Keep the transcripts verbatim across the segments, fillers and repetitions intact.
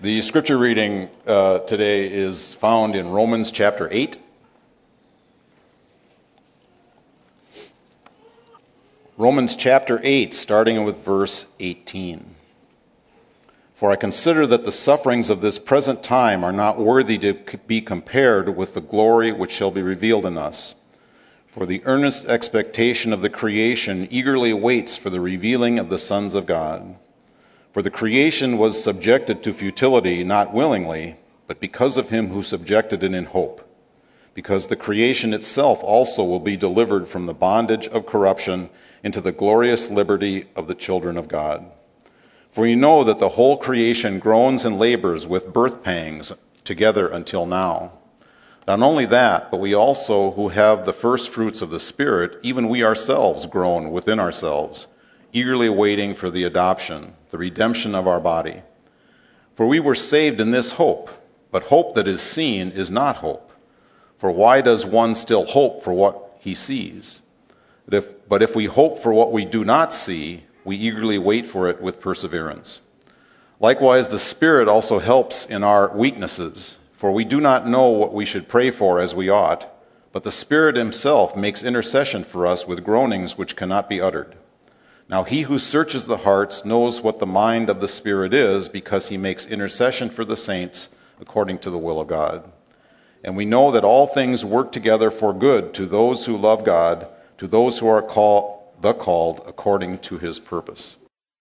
The scripture reading uh, today is found in Romans chapter eight. Romans chapter eight, starting with verse eighteen. For I consider that the sufferings of this present time are not worthy to be compared with the glory which shall be revealed in us. For the earnest expectation of the creation eagerly waits for the revealing of the sons of God. For the creation was subjected to futility, not willingly, but because of him who subjected it in hope. Because the creation itself also will be delivered from the bondage of corruption into the glorious liberty of the children of God. For you know that the whole creation groans and labors with birth pangs together until now. Not only that, but we also who have the first fruits of the Spirit, even we ourselves groan within ourselves, eagerly waiting for the adoption, the redemption of our body. For we were saved in this hope, but hope that is seen is not hope. For why does one still hope for what he sees? But if, but if we hope for what we do not see, we eagerly wait for it with perseverance. Likewise, the Spirit also helps in our weaknesses, for we do not know what we should pray for as we ought, but the Spirit himself makes intercession for us with groanings which cannot be uttered. Now he who searches the hearts knows what the mind of the Spirit is, because he makes intercession for the saints according to the will of God. And we know that all things work together for good to those who love God, to those who are called the called according to his purpose.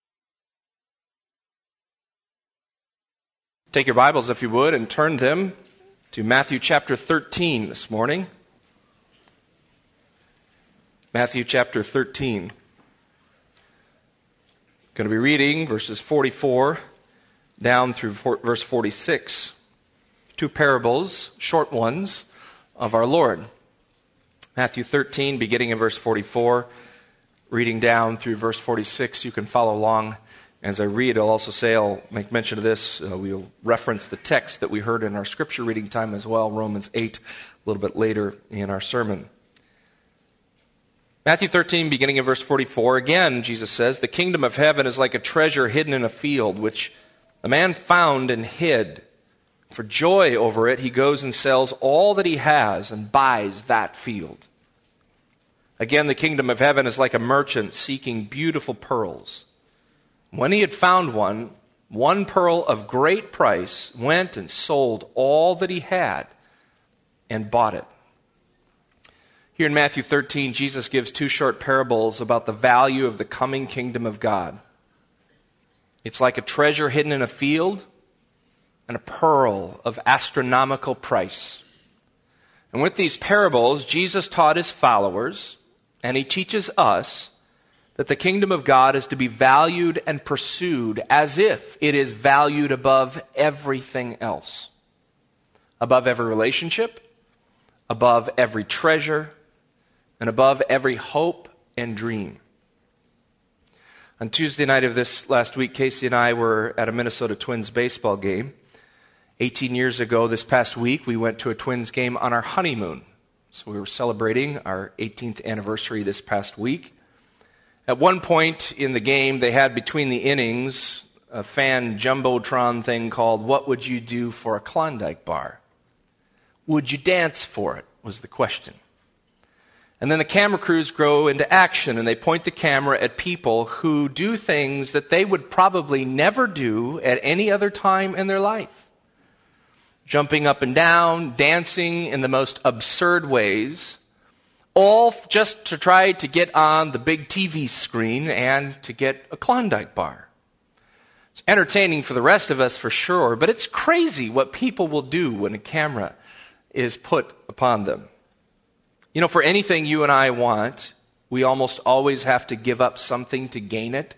Take your Bibles, if you would, and turn them to Matthew chapter thirteen this morning. Matthew chapter thirteen. Going to be reading verses forty-four down through verse forty-six. Two parables, short ones, of our Lord. Matthew thirteen, beginning in verse forty-four, reading down through verse forty-six. You can follow along as I read. I'll also say, I'll make mention of this. Uh, we'll reference the text that we heard in our scripture reading time as well, Romans eight, a little bit later in our sermon. Matthew thirteen, beginning in verse forty-four, again, Jesus says, "The kingdom of heaven is like a treasure hidden in a field, which a man found and hid. For joy over it, he goes and sells all that he has and buys that field. Again, the kingdom of heaven is like a merchant seeking beautiful pearls. When he had found one, one pearl of great price, went and sold all that he had and bought it." Here in Matthew thirteen, Jesus gives two short parables about the value of the coming kingdom of God. It's like a treasure hidden in a field and a pearl of astronomical price. And with these parables, Jesus taught his followers, and he teaches us, that the kingdom of God is to be valued and pursued as if it is valued above everything else. Above every relationship, above every treasure, and above every hope and dream. On Tuesday night of this last week, Casey and I were at a Minnesota Twins baseball game. eighteen years ago, this past week, we went to a Twins game on our honeymoon. So we were celebrating our eighteenth anniversary this past week. At one point in the game, they had between the innings a fan jumbotron thing called "What Would You Do for a Klondike Bar?" Would you dance for it, was the question. And then the camera crews go into action, and they point the camera at people who do things that they would probably never do at any other time in their life. Jumping up and down, dancing in the most absurd ways, all just to try to get on the big T V screen and to get a Klondike bar. It's entertaining for the rest of us for sure, but it's crazy what people will do when a camera is put upon them. You know, for anything you and I want, we almost always have to give up something to gain it.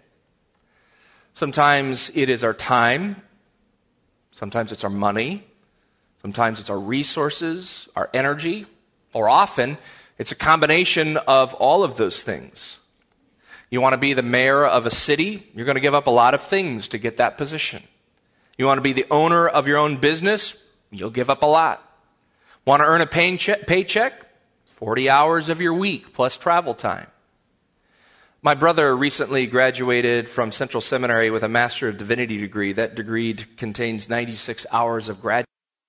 Sometimes it is our time. Sometimes it's our money. Sometimes it's our resources, our energy, or often it's a combination of all of those things. You want to be the mayor of a city, you're going to give up a lot of things to get that position. You want to be the owner of your own business, you'll give up a lot. Want to earn a paycheck? forty hours of your week plus travel time. My brother recently graduated from Central Seminary with a Master of Divinity degree. That degree contains ninety-six hours of graduate.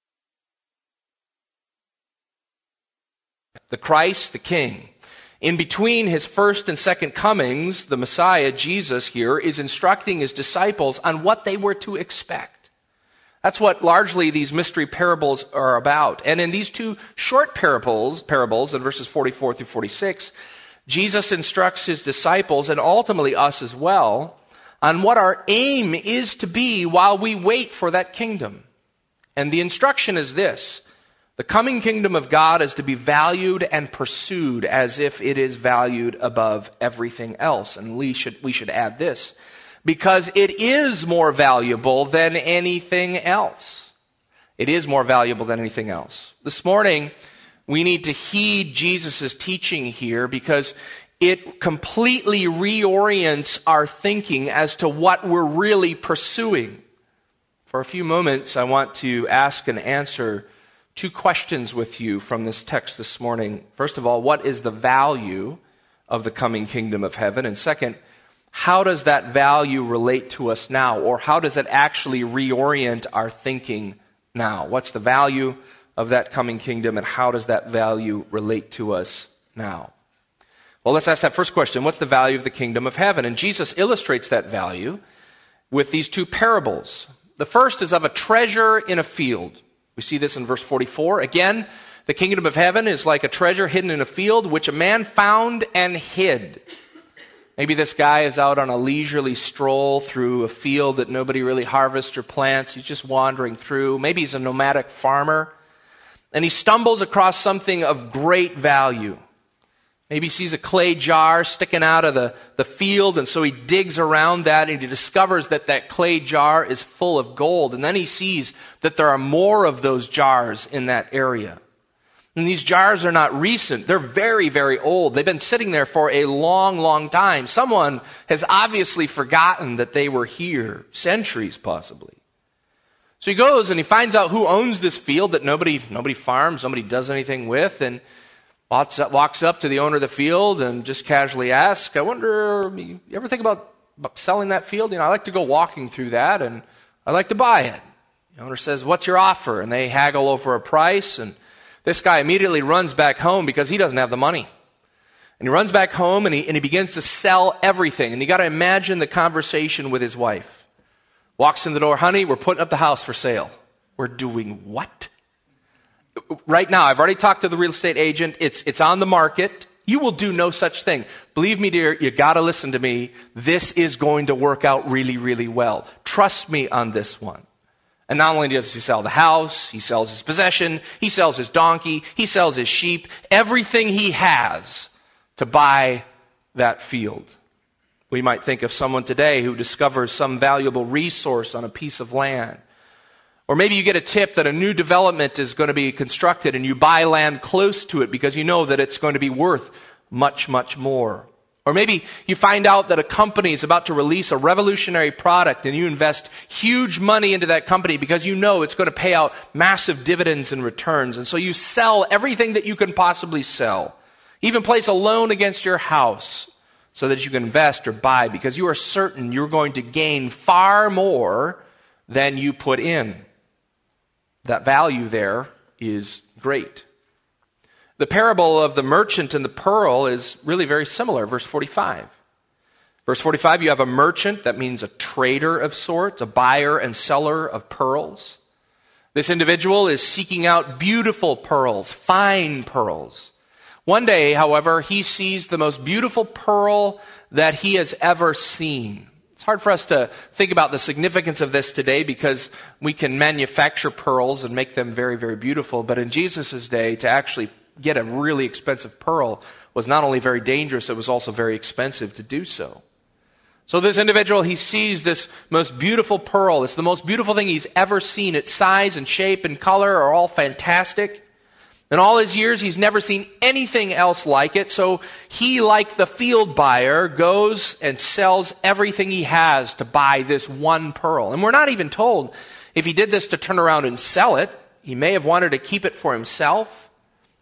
The Christ, the King. In between his first and second comings, the Messiah, Jesus here, is instructing his disciples on what they were to expect. That's what largely these mystery parables are about. And in these two short parables, parables in verses forty-four through forty-six, Jesus instructs his disciples, and ultimately us as well, on what our aim is to be while we wait for that kingdom. And the instruction is this: the coming kingdom of God is to be valued and pursued as if it is valued above everything else. And we should, we should add this: because it is more valuable than anything else. It is more valuable than anything else. This morning, we need to heed Jesus' teaching here because it completely reorients our thinking as to what we're really pursuing. For a few moments, I want to ask and answer two questions with you from this text this morning. First of all, what is the value of the coming kingdom of heaven? And second, how does that value relate to us now? Or how does it actually reorient our thinking now? What's the value of that coming kingdom, and how does that value relate to us now? Well, let's ask that first question. What's the value of the kingdom of heaven? And Jesus illustrates that value with these two parables. The first is of a treasure in a field. We see this in verse forty-four. Again, the kingdom of heaven is like a treasure hidden in a field, which a man found and hid. Maybe this guy is out on a leisurely stroll through a field that nobody really harvests or plants. He's just wandering through. Maybe he's a nomadic farmer, and he stumbles across something of great value. Maybe he sees a clay jar sticking out of the, the field, and so he digs around that, and he discovers that that clay jar is full of gold. And then he sees that there are more of those jars in that area. And these jars are not recent. They're very, very old. They've been sitting there for a long, long time. Someone has obviously forgotten that they were here, centuries possibly. So he goes and he finds out who owns this field that nobody, nobody farms, nobody does anything with, and walks up to the owner of the field and just casually asks, I wonder, you ever think about selling that field? You know, I like to go walking through that, and I'd like to buy it. The owner says, what's your offer? And they haggle over a price, and this guy immediately runs back home because he doesn't have the money. And he runs back home, and he, and he begins to sell everything. And you got to imagine the conversation with his wife. Walks in the door, honey, we're putting up the house for sale. We're doing what? Right now, I've already talked to the real estate agent. It's it's on the market. You will do no such thing. Believe me, dear, you got to listen to me. This is going to work out really, really well. Trust me on this one. And not only does he sell the house, he sells his possession, he sells his donkey, he sells his sheep, everything he has to buy that field. We might think of someone today who discovers some valuable resource on a piece of land. Or maybe you get a tip that a new development is going to be constructed and you buy land close to it because you know that it's going to be worth much, much more. Or maybe you find out that a company is about to release a revolutionary product and you invest huge money into that company because you know it's going to pay out massive dividends and returns. And so you sell everything that you can possibly sell. Even place a loan against your house so that you can invest or buy because you are certain you're going to gain far more than you put in. That value there is great. The parable of the merchant and the pearl is really very similar. Verse forty-five. Verse forty-five, you have a merchant, that means a trader of sorts, a buyer and seller of pearls. This individual is seeking out beautiful pearls, fine pearls. One day, however, he sees the most beautiful pearl that he has ever seen. It's hard for us to think about the significance of this today because we can manufacture pearls and make them very, very beautiful. But in Jesus' day, to actually get a really expensive pearl was not only very dangerous, it was also very expensive to do so. So this individual, he sees this most beautiful pearl. It's the most beautiful thing he's ever seen. Its size and shape and color are all fantastic. In all his years, he's never seen anything else like it. So he, like the field buyer, goes and sells everything he has to buy this one pearl. And we're not even told if he did this to turn around and sell it. He may have wanted to keep it for himself.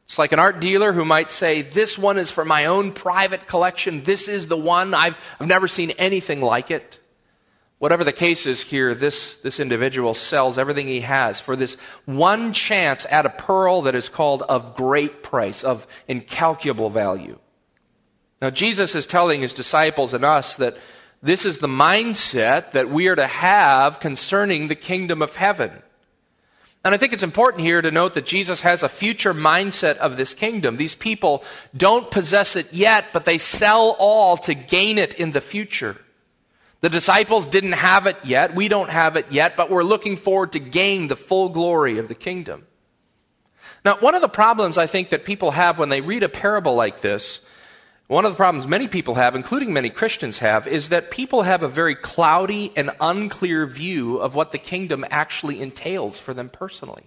It's like an art dealer who might say, this one is for my own private collection. This is the one. I've, I've never seen anything like it. Whatever the case is here, this, this individual sells everything he has for this one chance at a pearl that is called of great price, of incalculable value. Now, Jesus is telling his disciples and us that this is the mindset that we are to have concerning the kingdom of heaven. And I think it's important here to note that Jesus has a future mindset of this kingdom. These people don't possess it yet, but they sell all to gain it in the future. The disciples didn't have it yet. We don't have it yet, but we're looking forward to gain the full glory of the kingdom. Now, one of the problems I think that people have when they read a parable like this, one of the problems many people have, including many Christians have, is that people have a very cloudy and unclear view of what the kingdom actually entails for them personally.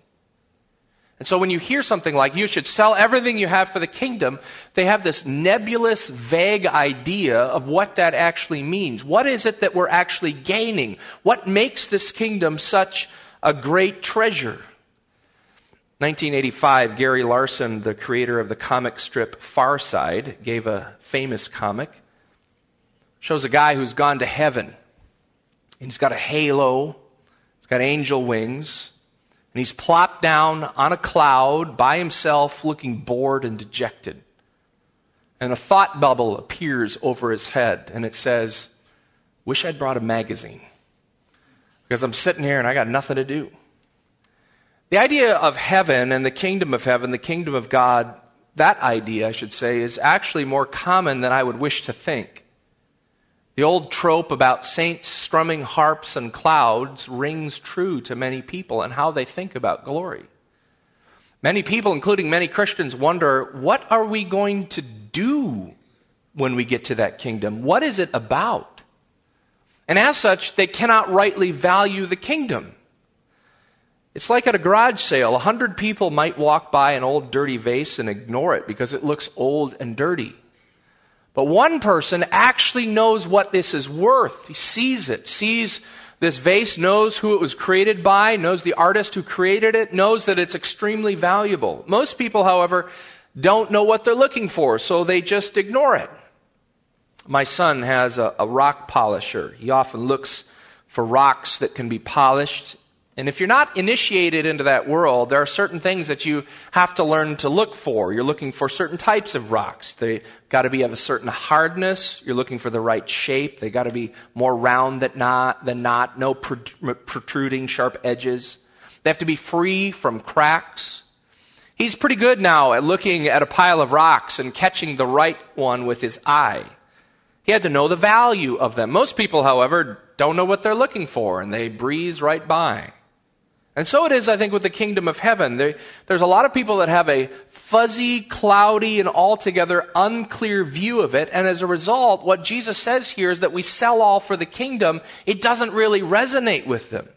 And so when you hear something like, you should sell everything you have for the kingdom, they have this nebulous, vague idea of what that actually means. What is it that we're actually gaining? What makes this kingdom such a great treasure? nineteen eighty-five, Gary Larson, the creator of the comic strip Far Side, gave a famous comic. Shows a guy who's gone to heaven. And he's got a halo. He's got angel wings. And he's plopped down on a cloud by himself, looking bored and dejected. And a thought bubble appears over his head, and it says, wish I'd brought a magazine. Because I'm sitting here and I got nothing to do. The idea of heaven and the kingdom of heaven, the kingdom of God, that idea, I should say, is actually more common than I would wish to think. The old trope about saints strumming harps and clouds rings true to many people and how they think about glory. Many people, including many Christians, wonder, what are we going to do when we get to that kingdom? What is it about? And as such, they cannot rightly value the kingdom. It's like at a garage sale. A hundred people might walk by an old dirty vase and ignore it because it looks old and dirty. But one person actually knows what this is worth. He sees it, sees this vase, knows who it was created by, knows the artist who created it, knows that it's extremely valuable. Most people, however, don't know what they're looking for, so they just ignore it. My son has a, a rock polisher. He often looks for rocks that can be polished. And if you're not initiated into that world, there are certain things that you have to learn to look for. You're looking for certain types of rocks. They got to be of a certain hardness. You're looking for the right shape. They got to be more round than not, than not, no protruding sharp edges. They have to be free from cracks. He's pretty good now at looking at a pile of rocks and catching the right one with his eye. He had to know the value of them. Most people, however, don't know what they're looking for, and they breeze right by. And so it is, I think, with the kingdom of heaven. There, there's a lot of people that have a fuzzy, cloudy, and altogether unclear view of it. And as a result, what Jesus says here is that we sell all for the kingdom. It doesn't really resonate with them.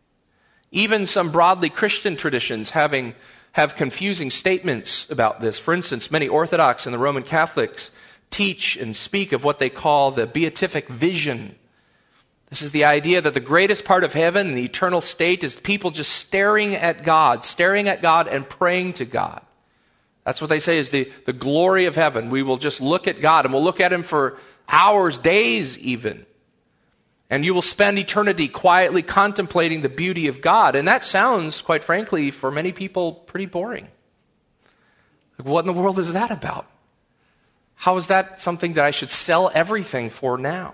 Even some broadly Christian traditions having have confusing statements about this. For instance, many Orthodox and the Roman Catholics teach and speak of what they call the beatific vision. This is the idea that the greatest part of heaven, the eternal state, is people just staring at God, staring at God and praying to God. That's what they say is the, the glory of heaven. We will just look at God, and we'll look at Him for hours, days even. And you will spend eternity quietly contemplating the beauty of God. And that sounds, quite frankly, for many people, pretty boring. Like, what in the world is that about? How is that something that I should sell everything for now?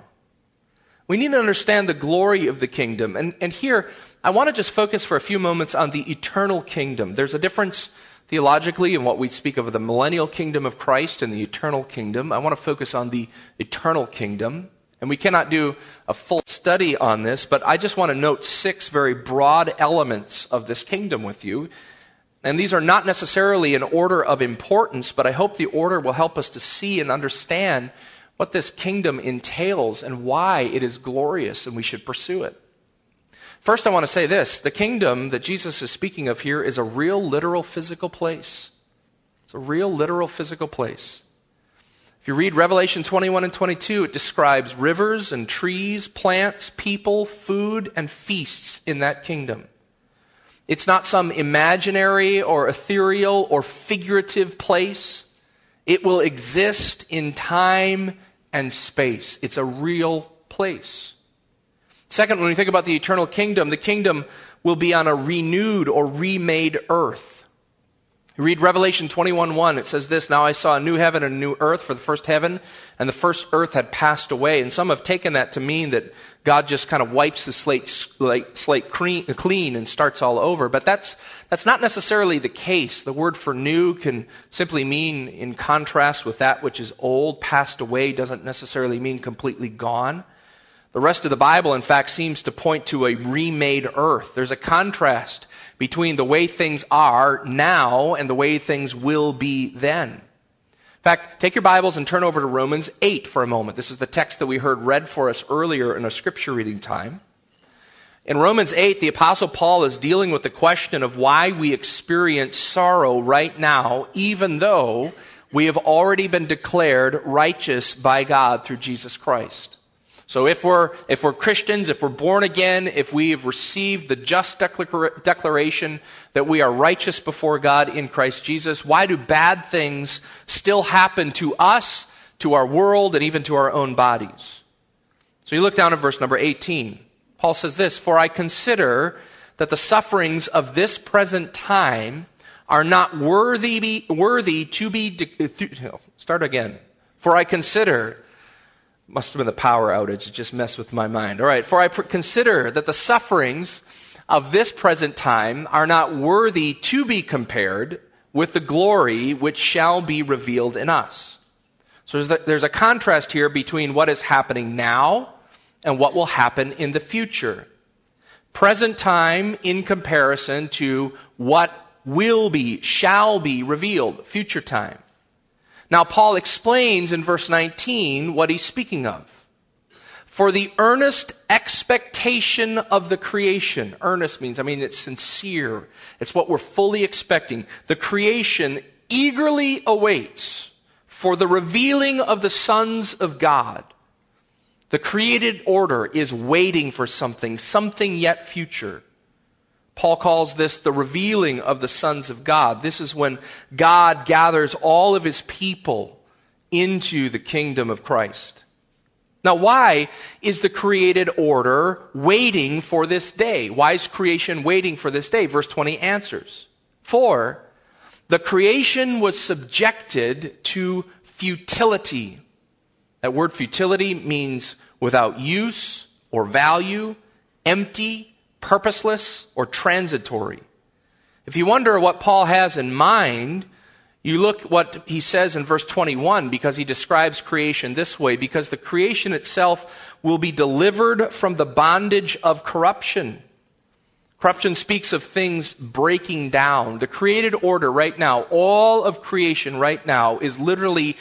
We need to understand the glory of the kingdom. And, and here, I want to just focus for a few moments on the eternal kingdom. There's a difference theologically in what we speak of the millennial kingdom of Christ and the eternal kingdom. I want to focus on the eternal kingdom. And we cannot do a full study on this, but I just want to note six very broad elements of this kingdom with you. And these are not necessarily in order of importance, but I hope the order will help us to see and understand what this kingdom entails and why it is glorious and we should pursue it. First, I want to say this. The kingdom that Jesus is speaking of here is a real, literal, physical place. It's a real, literal, physical place. If you read Revelation twenty-one and twenty-two, it describes rivers and trees, plants, people, food, and feasts in that kingdom. It's not some imaginary or ethereal or figurative place. It will exist in time and space. It's a real place. Second, when we think about the eternal kingdom, the kingdom will be on a renewed or remade earth. You read Revelation twenty-one one, it says this, "Now I saw a new heaven and a new earth, for the first heaven and the first earth had passed away." And some have taken that to mean that God just kind of wipes the slate, slate, slate clean and starts all over. But that's, that's not necessarily the case. The word for new can simply mean in contrast with that which is old, passed away, doesn't necessarily mean completely gone. The rest of the Bible, in fact, seems to point to a remade earth. There's a contrast between the way things are now and the way things will be then. In fact, take your Bibles and turn over to Romans eight for a moment. This is the text that we heard read for us earlier in a scripture reading time. In Romans eight, the Apostle Paul is dealing with the question of why we experience sorrow right now, even though we have already been declared righteous by God through Jesus Christ. So if we're, if we're Christians, if we're born again, if we have received the just declar- declaration that we are righteous before God in Christ Jesus, why do bad things still happen to us, to our world, and even to our own bodies? So you look down at verse number eighteen. Paul says this, "For I consider that the sufferings of this present time are not worthy, be, worthy to be..." De- th- start again. "For I consider..." Must have been the power outage. It just messed with my mind. All right. "For I pr- consider that the sufferings of this present time are not worthy to be compared with the glory which shall be revealed in us." So there's, the, there's a contrast here between what is happening now and what will happen in the future. Present time in comparison to what will be, shall be revealed, future time. Now, Paul explains in verse nineteen what he's speaking of. "For the earnest expectation of the creation." Earnest means, I mean, it's sincere. It's what we're fully expecting. "The creation eagerly awaits for the revealing of the sons of God." The created order is waiting for something, something yet future. Paul calls this the revealing of the sons of God. This is when God gathers all of his people into the kingdom of Christ. Now, why is the created order waiting for this day? Why is creation waiting for this day? Verse twenty answers. "For the creation was subjected to futility." That word futility means without use or value, empty, purposeless, or transitory. If you wonder what Paul has in mind, you look what he says in verse twenty-one, because he describes creation this way, "Because the creation itself will be delivered from the bondage of corruption." Corruption speaks of things breaking down. The created order right now, all of creation right now, is literally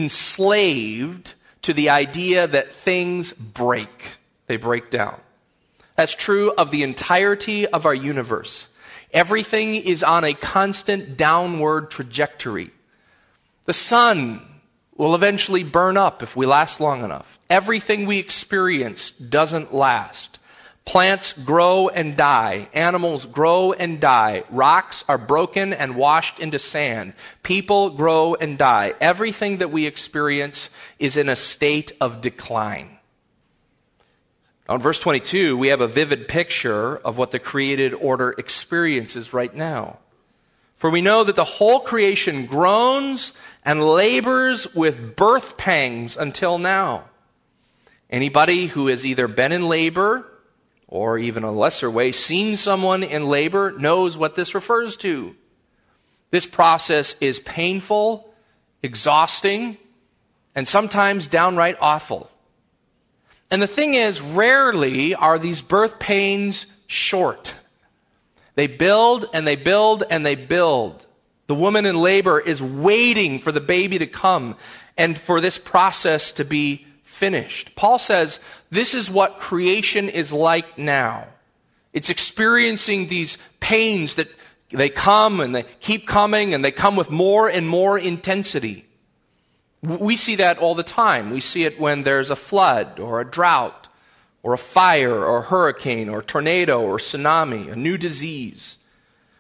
enslaved to the idea that things break. They break down. That's true of the entirety of our universe. Everything is on a constant downward trajectory. The sun will eventually burn up if we last long enough. Everything we experience doesn't last. Plants grow and die. Animals grow and die. Rocks are broken and washed into sand. People grow and die. Everything that we experience is in a state of decline. On verse twenty-two, we have a vivid picture of what the created order experiences right now. "For we know that the whole creation groans and labors with birth pangs until now." Anybody who has either been in labor or even a lesser way, seen someone in labor, knows what this refers to. This process is painful, exhausting, and sometimes downright awful. And the thing is, rarely are these birth pains short. They build and they build and they build. The woman in labor is waiting for the baby to come and for this process to be finished. Paul says this is what creation is like now. It's experiencing these pains that they come and they keep coming and they come with more and more intensity. We see that all the time. We see it when there's a flood or a drought or a fire or a hurricane or a tornado or tsunami, a new disease.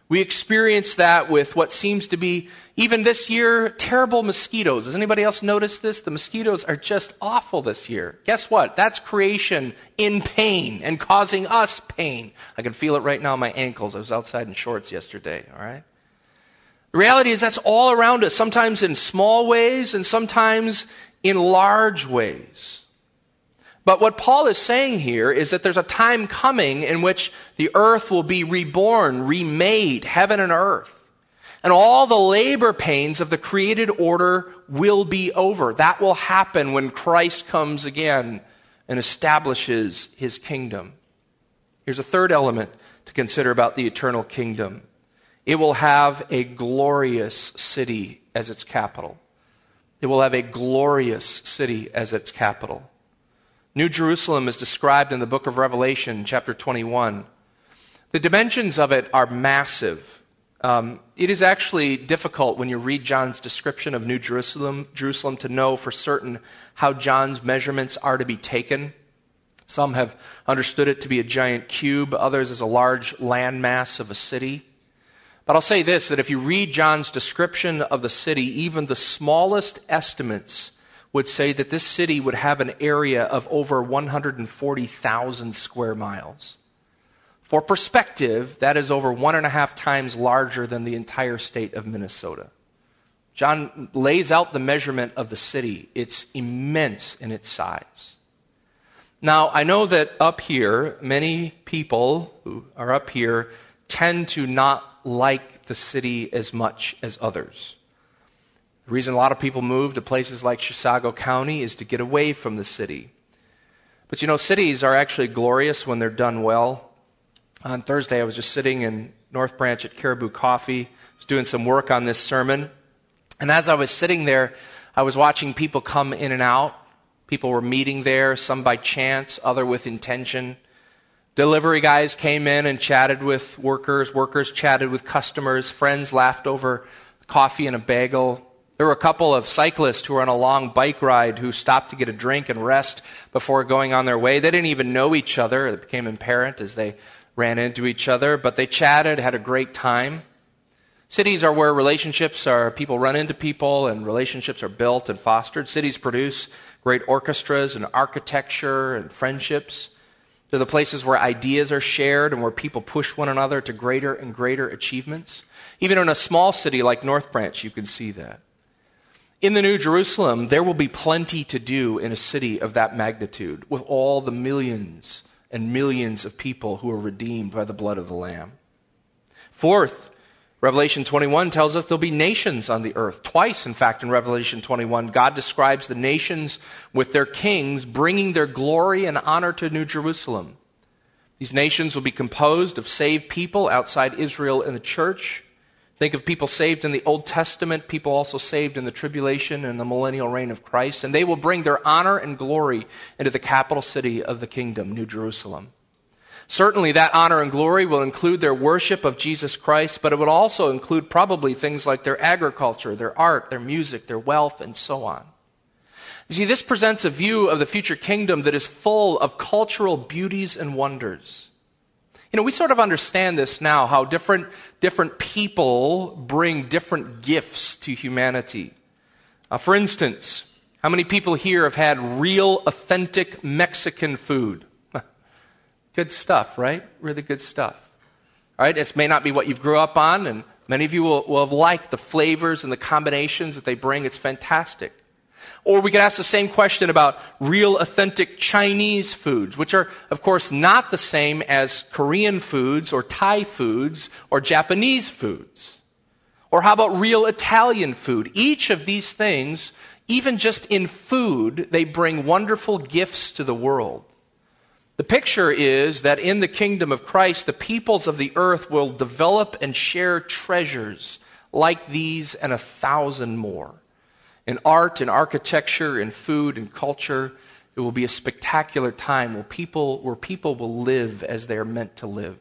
We experience that with what seems to be, even this year, terrible mosquitoes. Has anybody else noticed this? The mosquitoes are just awful this year. Guess what? That's creation in pain and causing us pain. I can feel it right now in my ankles. I was outside in shorts yesterday, all right? The reality is that's all around us, sometimes in small ways and sometimes in large ways. But what Paul is saying here is that there's a time coming in which the earth will be reborn, remade, heaven and earth. And all the labor pains of the created order will be over. That will happen when Christ comes again and establishes his kingdom. Here's a third element to consider about the eternal kingdom. It will have a glorious city as its capital. It will have a glorious city as its capital. New Jerusalem is described in the book of Revelation, chapter twenty-one. The dimensions of it are massive. Um, it is actually difficult when you read John's description of New Jerusalem, Jerusalem to know for certain how John's measurements are to be taken. Some have understood it to be a giant cube, others as a large landmass of a city. But I'll say this, that if you read John's description of the city, even the smallest estimates would say that this city would have an area of over one hundred forty thousand square miles. For perspective, that is over one and a half times larger than the entire state of Minnesota. John lays out the measurement of the city. It's immense in its size. Now, I know that up here, many people who are up here tend to not like the city as much as others. The reason a lot of people move to places like Chisago County is to get away from the city. But you know, cities are actually glorious when they're done well. On Thursday, I was just sitting in North Branch at Caribou Coffee. I was doing some work on this sermon. And as I was sitting there, I was watching people come in and out. People were meeting there, some by chance, other with intention. Delivery guys came in and chatted with workers. Workers chatted with customers. Friends laughed over coffee and a bagel. There were a couple of cyclists who were on a long bike ride who stopped to get a drink and rest before going on their way. They didn't even know each other. It became apparent as they ran into each other, but they chatted, had a great time. Cities are where relationships are, people run into people and relationships are built and fostered. Cities produce great orchestras and architecture and friendships. They're the places where ideas are shared and where people push one another to greater and greater achievements. Even in a small city like North Branch, you can see that. In the New Jerusalem, there will be plenty to do in a city of that magnitude with all the millions and millions of people who are redeemed by the blood of the Lamb. Fourth, Revelation twenty-one tells us there'll be nations on the earth. Twice, in fact, in Revelation twenty-one, God describes the nations with their kings bringing their glory and honor to New Jerusalem. These nations will be composed of saved people outside Israel and the church. Think of people saved in the Old Testament, people also saved in the tribulation and the millennial reign of Christ, and they will bring their honor and glory into the capital city of the kingdom, New Jerusalem. Certainly that honor and glory will include their worship of Jesus Christ, but it would also include probably things like their agriculture, their art, their music, their wealth, and so on. You see, this presents a view of the future kingdom that is full of cultural beauties and wonders. You know, we sort of understand this now, how different, different people bring different gifts to humanity. Uh, for instance, how many people here have had real, authentic Mexican food? Good stuff, right? Really good stuff. All right, it may not be what you grew up on, and many of you will, will have liked the flavors and the combinations that they bring. It's fantastic. Or we could ask the same question about real, authentic Chinese foods, which are, of course, not the same as Korean foods or Thai foods or Japanese foods. Or how about real Italian food? Each of these things, even just in food, they bring wonderful gifts to the world. The picture is that in the kingdom of Christ, the peoples of the earth will develop and share treasures like these and a thousand more. In art, in architecture, in food, in culture, it will be a spectacular time where people, where people will live as they are meant to live.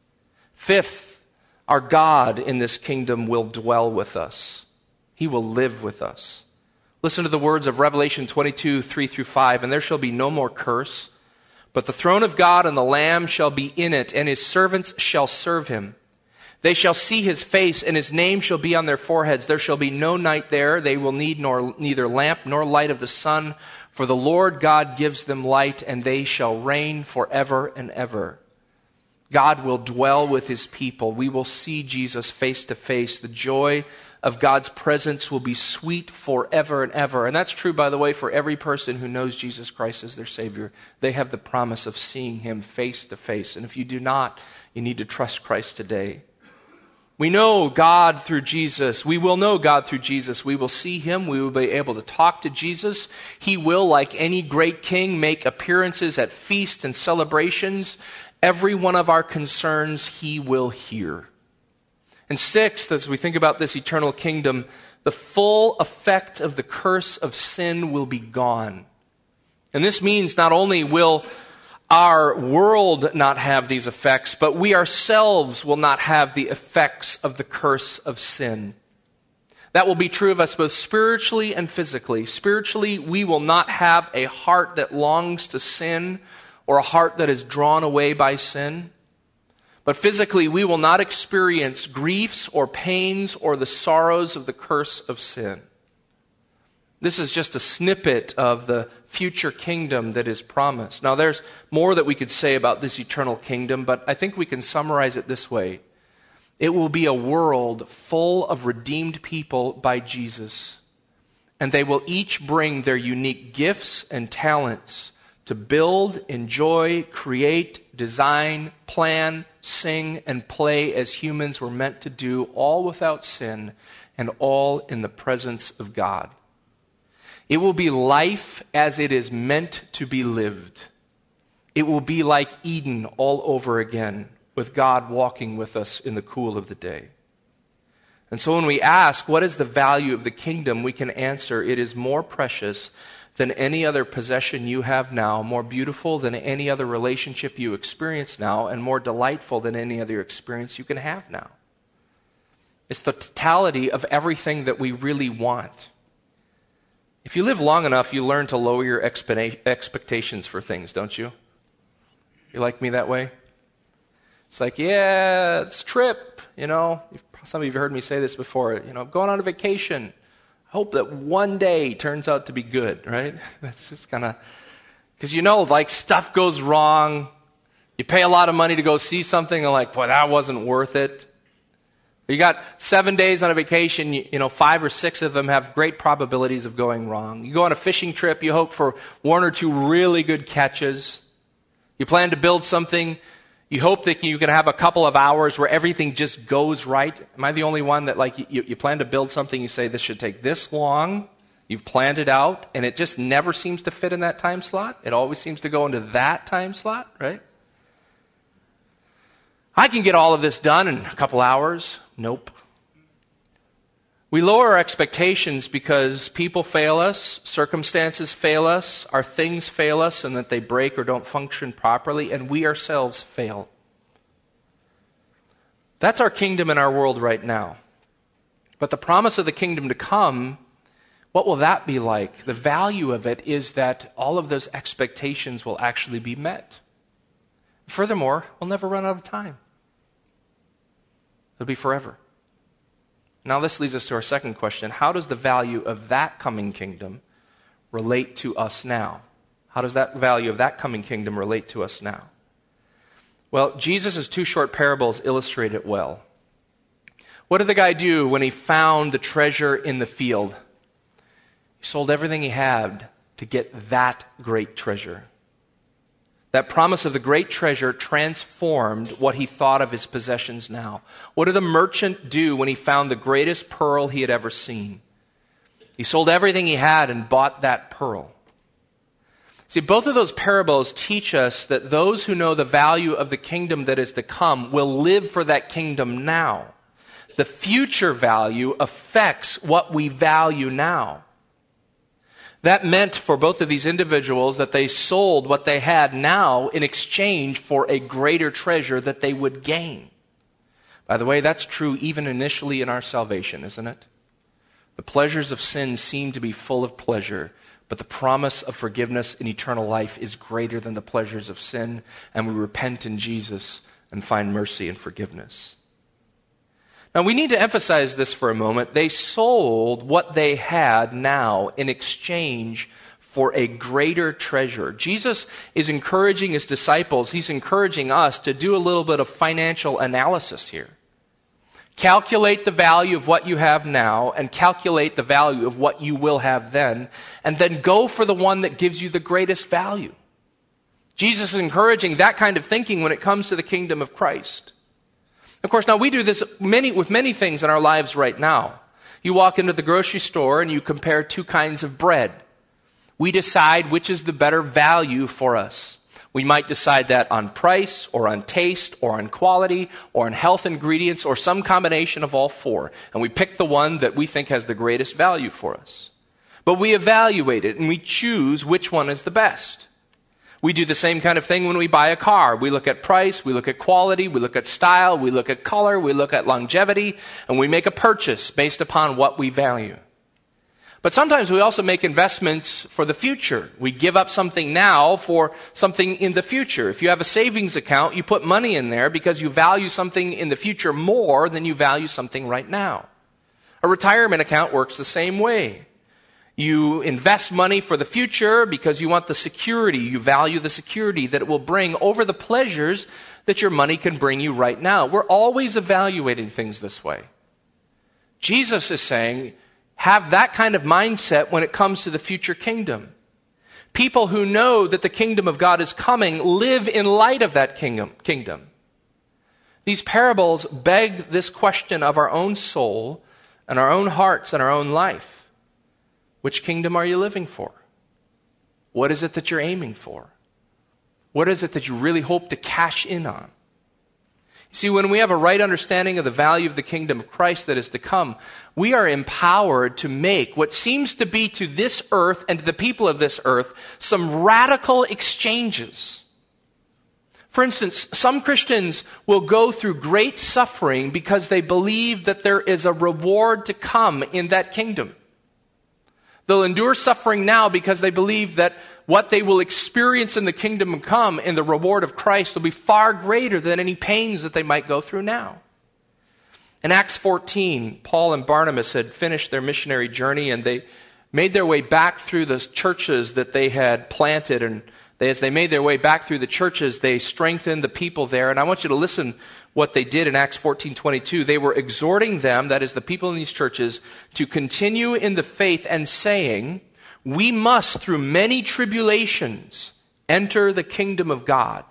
Fifth, our God in this kingdom will dwell with us. He will live with us. Listen to the words of Revelation twenty-two, three through five. And there shall be no more curse, but the throne of God and the Lamb shall be in it, and his servants shall serve him. They shall see his face, and his name shall be on their foreheads. There shall be no night there. They will need nor, neither lamp nor light of the sun, for the Lord God gives them light, and they shall reign forever and ever. God will dwell with his people. We will see Jesus face to face. The joy of God's presence will be sweet forever and ever. And that's true, by the way, for every person who knows Jesus Christ as their Savior. They have the promise of seeing him face to face. And if you do not, you need to trust Christ today. We know God through Jesus. We will know God through Jesus. We will see him. We will be able to talk to Jesus. He will, like any great king, make appearances at feasts and celebrations. Every one of our concerns he will hear. And sixth, as we think about this eternal kingdom, the full effect of the curse of sin will be gone. And this means not only will our world not have these effects, but we ourselves will not have the effects of the curse of sin. That will be true of us both spiritually and physically. Spiritually, we will not have a heart that longs to sin or a heart that is drawn away by sin. But physically, we will not experience griefs or pains or the sorrows of the curse of sin. This is just a snippet of the future kingdom that is promised. Now, there's more that we could say about this eternal kingdom, but I think we can summarize it this way. It will be a world full of redeemed people by Jesus, and they will each bring their unique gifts and talents to build, enjoy, create, design, plan, sing, and play as humans were meant to do, all without sin and all in the presence of God. It will be life as it is meant to be lived. It will be like Eden all over again, with God walking with us in the cool of the day. And so when we ask, what is the value of the kingdom, we can answer, it is more precious than any other possession you have now, more beautiful than any other relationship you experience now, and more delightful than any other experience you can have now. It's the totality of everything that we really want. If you live long enough, you learn to lower your expectations for things, don't you? You like me that way? It's like, yeah, it's a trip, you know. Some of you have heard me say this before. You know, I'm going on a vacation. I hope that one day turns out to be good, right? That's just kind of, because you know, like stuff goes wrong. You pay a lot of money to go see something, and like, boy, that wasn't worth it. You got seven days on a vacation, you, you know, five or six of them have great probabilities of going wrong. You go on a fishing trip, you hope for one or two really good catches. You plan to build something, you hope that you can have a couple of hours where everything just goes right. Am I the only one that, like, you, you plan to build something, you say this should take this long, you've planned it out, and it just never seems to fit in that time slot? It always seems to go into that time slot, right? I can get all of this done in a couple hours. Nope. We lower our expectations because people fail us, circumstances fail us, our things fail us, and that they break or don't function properly, and we ourselves fail. That's our kingdom in our world right now. But the promise of the kingdom to come, what will that be like? The value of it is that all of those expectations will actually be met. Furthermore, we'll never run out of time. It'll be forever. Now this leads us to our second question. How does the value of that coming kingdom relate to us now? How does that value of that coming kingdom relate to us now? Well, Jesus' two short parables illustrate it well. What did the guy do when he found the treasure in the field? He sold everything he had to get that great treasure. That promise of the great treasure transformed what he thought of his possessions now. What did the merchant do when he found the greatest pearl he had ever seen? He sold everything he had and bought that pearl. See, both of those parables teach us that those who know the value of the kingdom that is to come will live for that kingdom now. The future value affects what we value now. That meant for both of these individuals that they sold what they had now in exchange for a greater treasure that they would gain. By the way, that's true even initially in our salvation, isn't it? The pleasures of sin seem to be full of pleasure, but the promise of forgiveness and eternal life is greater than the pleasures of sin, and we repent in Jesus and find mercy and forgiveness. Now, we need to emphasize this for a moment. They sold what they had now in exchange for a greater treasure. Jesus is encouraging his disciples, he's encouraging us to do a little bit of financial analysis here. Calculate the value of what you have now and calculate the value of what you will have then, and then go for the one that gives you the greatest value. Jesus is encouraging that kind of thinking when it comes to the kingdom of Christ. Of course, now we do this many with many things in our lives right now. You walk into the grocery store and you compare two kinds of bread. We decide which is the better value for us. We might decide that on price, or on taste, or on quality, or on health ingredients, or some combination of all four. And we pick the one that we think has the greatest value for us. But we evaluate it and we choose which one is the best. We do the same kind of thing when we buy a car. We look at price, we look at quality, we look at style, we look at color, we look at longevity, and we make a purchase based upon what we value. But sometimes we also make investments for the future. We give up something now for something in the future. If you have a savings account, you put money in there because you value something in the future more than you value something right now. A retirement account works the same way. You invest money for the future because you want the security. You value the security that it will bring over the pleasures that your money can bring you right now. We're always evaluating things this way. Jesus is saying, have that kind of mindset when it comes to the future kingdom. People who know that the kingdom of God is coming live in light of that kingdom. kingdom. These parables beg this question of our own soul and our own hearts and our own life. Which kingdom are you living for? What is it that you're aiming for? What is it that you really hope to cash in on? See, when we have a right understanding of the value of the kingdom of Christ that is to come, we are empowered to make what seems to be to this earth and to the people of this earth some radical exchanges. For instance, some Christians will go through great suffering because they believe that there is a reward to come in that kingdom. They'll endure suffering now because they believe that what they will experience in the kingdom to come in the reward of Christ will be far greater than any pains that they might go through now. In Acts fourteen, Paul and Barnabas had finished their missionary journey and they made their way back through the churches that they had planted. And they, as they made their way back through the churches, they strengthened the people there. And I want you to listen what they did in Acts fourteen twenty-two. They were exhorting them, that is the people in these churches, to continue in the faith and saying, we must, through many tribulations, enter the kingdom of God.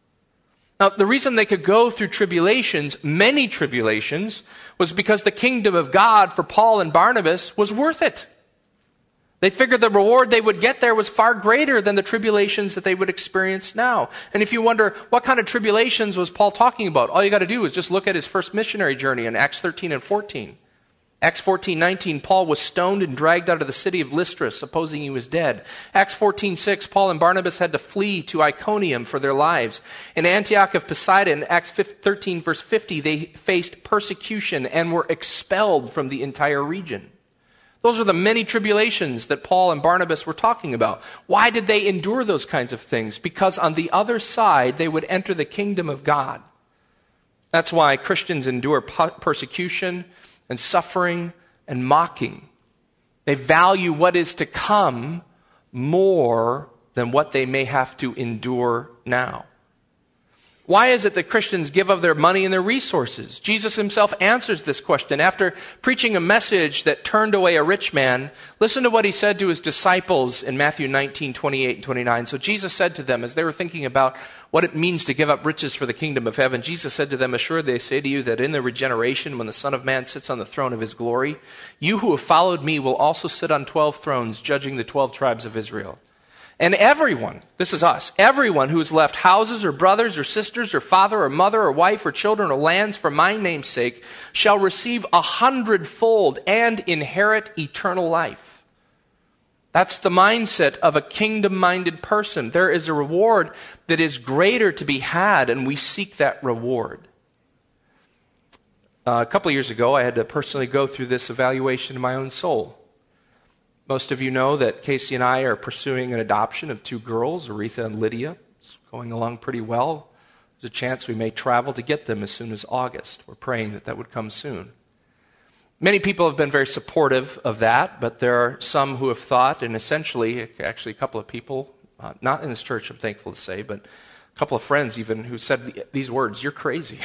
Now, the reason they could go through tribulations, many tribulations, was because the kingdom of God for Paul and Barnabas was worth it. They figured the reward they would get there was far greater than the tribulations that they would experience now. And if you wonder, what kind of tribulations was Paul talking about? All you got to do is just look at his first missionary journey in Acts thirteen and fourteen. Acts fourteen nineteen, Paul was stoned and dragged out of the city of Lystra, supposing he was dead. Acts fourteen six, Paul and Barnabas had to flee to Iconium for their lives. In Antioch of Pisidia, Acts thirteen verse fifty, they faced persecution and were expelled from the entire region. Those are the many tribulations that Paul and Barnabas were talking about. Why did they endure those kinds of things? Because on the other side, they would enter the kingdom of God. That's why Christians endure persecution and suffering and mocking. They value what is to come more than what they may have to endure now. Why is it that Christians give of their money and their resources? Jesus himself answers this question. After preaching a message that turned away a rich man, listen to what he said to his disciples in Matthew nineteen, twenty-eight and twenty-nine. So Jesus said to them, as they were thinking about what it means to give up riches for the kingdom of heaven, Jesus said to them, assuredly I say to you that in the regeneration, when the Son of Man sits on the throne of his glory, you who have followed me will also sit on twelve thrones, judging the twelve tribes of Israel. And everyone, this is us, everyone who has left houses or brothers or sisters or father or mother or wife or children or lands for my name's sake shall receive a hundredfold and inherit eternal life. That's the mindset of a kingdom-minded person. There is a reward that is greater to be had, and we seek that reward. Uh, a couple of years ago, I had to personally go through this evaluation in my own soul. Most of you know that Casey and I are pursuing an adoption of two girls, Aretha and Lydia. It's going along pretty well. There's a chance we may travel to get them as soon as August. We're praying that that would come soon. Many people have been very supportive of that, but there are some who have thought, and essentially, actually a couple of people, uh, not in this church, I'm thankful to say, but a couple of friends even who said these words, "You're crazy."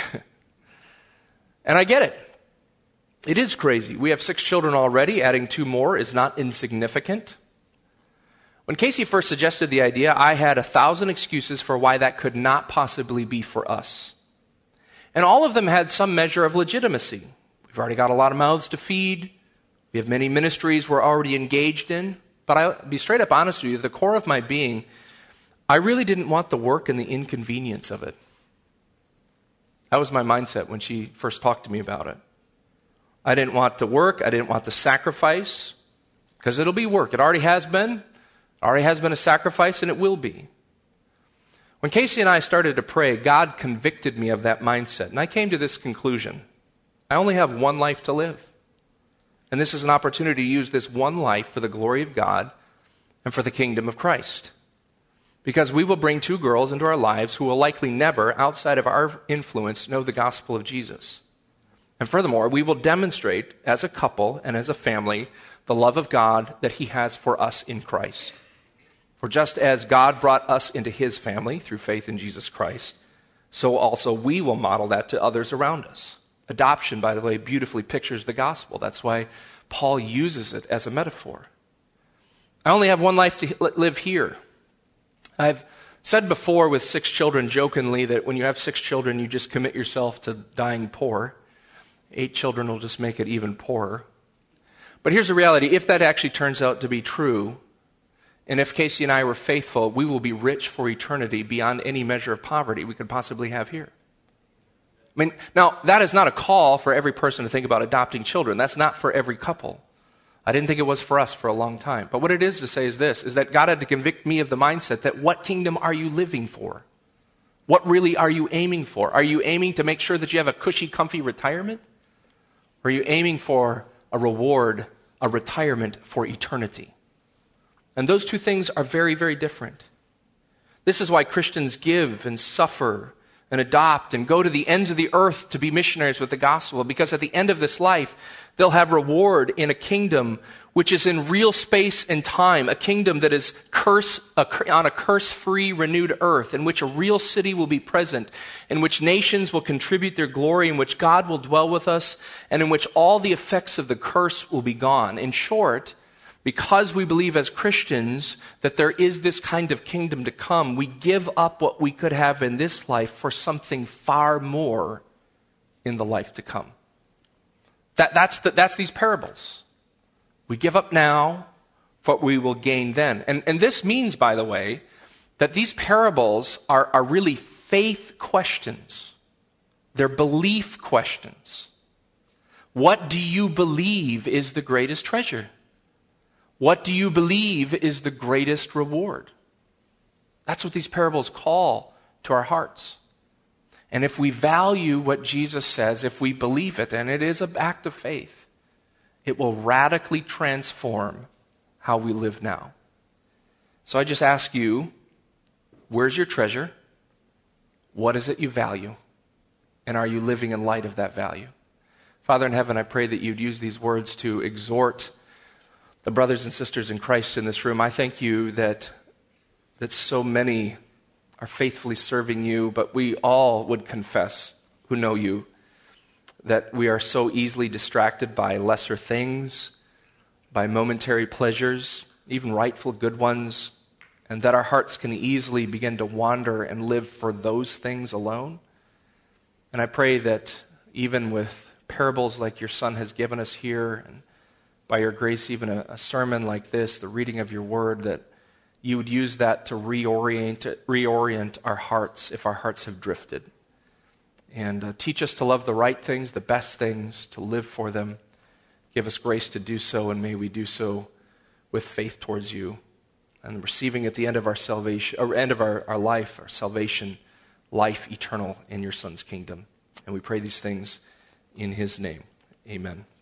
And I get it. It is crazy. We have six children already. Adding two more is not insignificant. When Casey first suggested the idea, I had a thousand excuses for why that could not possibly be for us. And all of them had some measure of legitimacy. We've already got a lot of mouths to feed. We have many ministries we're already engaged in. But I'll be straight up honest with you, at the core of my being, I really didn't want the work and the inconvenience of it. That was my mindset when she first talked to me about it. I didn't want the work. I didn't want the sacrifice. Because it'll be work. It already has been. Already has been a sacrifice, and it will be. When Casey and I started to pray, God convicted me of that mindset. And I came to this conclusion. I only have one life to live. And this is an opportunity to use this one life for the glory of God and for the kingdom of Christ. Because we will bring two girls into our lives who will likely never, outside of our influence, know the gospel of Jesus. And furthermore, we will demonstrate as a couple and as a family the love of God that He has for us in Christ. For just as God brought us into His family through faith in Jesus Christ, so also we will model that to others around us. Adoption, by the way, beautifully pictures the gospel. That's why Paul uses it as a metaphor. I only have one life to live here. I've said before with six children jokingly that when you have six children, you just commit yourself to dying poor. Eight children will just make it even poorer. But here's the reality. If that actually turns out to be true, and if Casey and I were faithful, we will be rich for eternity beyond any measure of poverty we could possibly have here. I mean, now, that is not a call for every person to think about adopting children. That's not for every couple. I didn't think it was for us for a long time. But what it is to say is this, is that God had to convict me of the mindset that what kingdom are you living for? What really are you aiming for? Are you aiming to make sure that you have a cushy, comfy retirement? Or are you aiming for a reward, a retirement for eternity? And those two things are very, very different. This is why Christians give and suffer and adopt and go to the ends of the earth to be missionaries with the gospel, because at the end of this life, they'll have reward in a kingdom which is in real space and time, a kingdom that is curse, on a curse-free, renewed earth, in which a real city will be present, in which nations will contribute their glory, in which God will dwell with us, and in which all the effects of the curse will be gone. In short, because we believe as Christians that there is this kind of kingdom to come, we give up what we could have in this life for something far more in the life to come. That, that's, the, that's these parables. We give up now for what we will gain then. And, and this means, by the way, that these parables are, are really faith questions. They're belief questions. What do you believe is the greatest treasure? What do you believe is the greatest reward? That's what these parables call to our hearts. And if we value what Jesus says, if we believe it, and it is an act of faith, it will radically transform how we live now. So I just ask you, where's your treasure? What is it you value? And are you living in light of that value? Father in heaven, I pray that you'd use these words to exhort the brothers and sisters in Christ in this room. I thank you that, that so many are faithfully serving you, but we all would confess, who know you, that we are so easily distracted by lesser things, by momentary pleasures, even rightful good ones, and that our hearts can easily begin to wander and live for those things alone. And I pray that even with parables like your Son has given us here, and by your grace, even a, a sermon like this, the reading of your word, that you would use that to reorient, reorient our hearts if our hearts have drifted. And uh, teach us to love the right things, the best things, to live for them. Give us grace to do so, and may we do so with faith towards you. And receiving at the end of our salvation, or end of our, our life, our salvation, life eternal in your Son's kingdom. And we pray these things in his name. Amen.